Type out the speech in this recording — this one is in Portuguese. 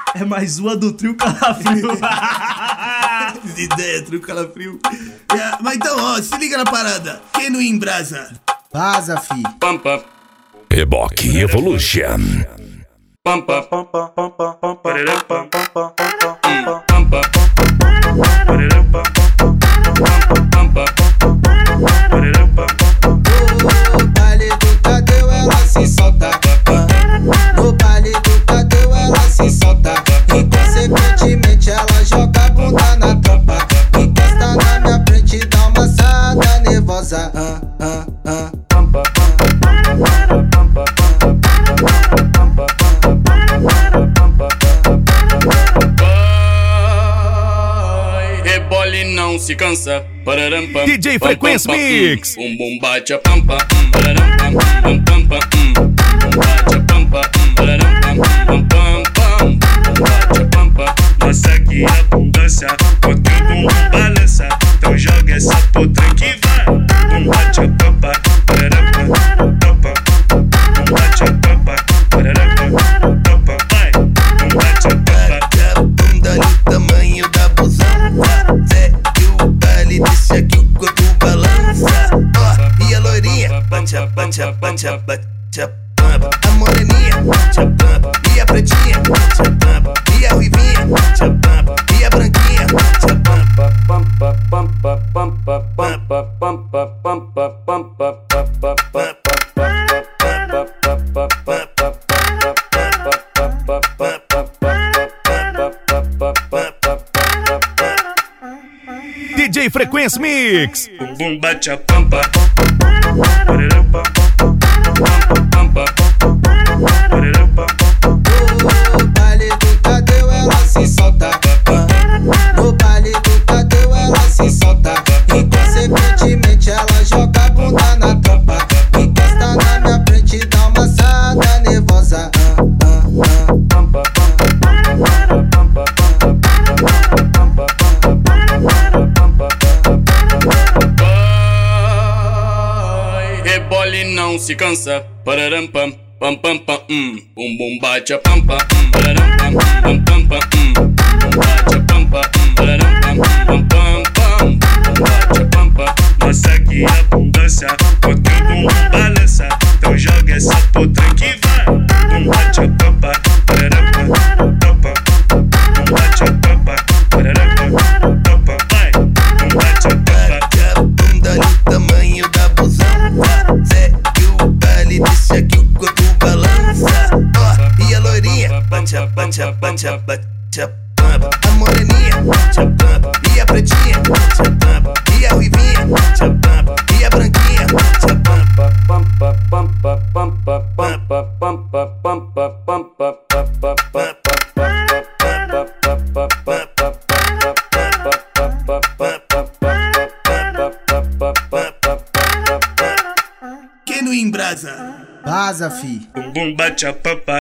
É mais uma do trio Calafrio. Ideia, trio Calafrio. Mas então, ó, se liga na parada. Quem não embrasa? Vaza, fi. Reboque Evolution. No baile do Tadeu ela se solta. No baile do Tadeu ela se solta. E consequentemente ela joga a bunda na tropa. Encosta na minha frente e dá uma assada nervosa. Rebole não se cansa. DJ Frequência Mix. Bum bate a pampa. Bum bate a pampa. Bate a pampa. Nossa que abundância. O teu bumbum balança. Então joga essa potranca que vai. Bum bate a pampa. Bum bate a pampa. Vai. Bum bate a pampa. Bate a bunda no tamanho da busança. Segue o baile, deixa que o corpo balança. Ó, e a loirinha? Bate a pampa. A moreninha? Bate a pampa. E a pretinha? Bate a pampa. E a ruivinha? Bate a pampa. E a branquinha? Bate a pampa. DJ Frequência Mix. Bum bate a pampa. No baile do Tadeu ela se solta. No baile do Tadeu ela se solta. E consequentemente ela joga a bunda na tropa. Encosta na minha frente e dá uma assada nervosa. Rebole não se cansa. Pararam pam pam pam pam. Bum bate a pampa. Pararam pam pam pam pam. Bum bate a pampa. Pararam pam pam pam. Bum bate a pampa. Nossa que abundância. O teu bumbum balança. Então joga essa potranca que vai. Bum bate a pampa. Pararam pam pam. Bum bate a pampa. Pararam pam. Vai. Bum bate a pampa. Bate a bunda no tamanho da busança. Segue o baile, deixa que o corpo balança. Ó, e a loirinha? Bate a pampa. A moreninha? Bate a pampa. E a pretinha? Bate a pampa. E a ruivinha? Bate a pampa. E a branquinha? Bate a pampa. Quem não embrasa? Vaza, fi. Bum bate a pampa.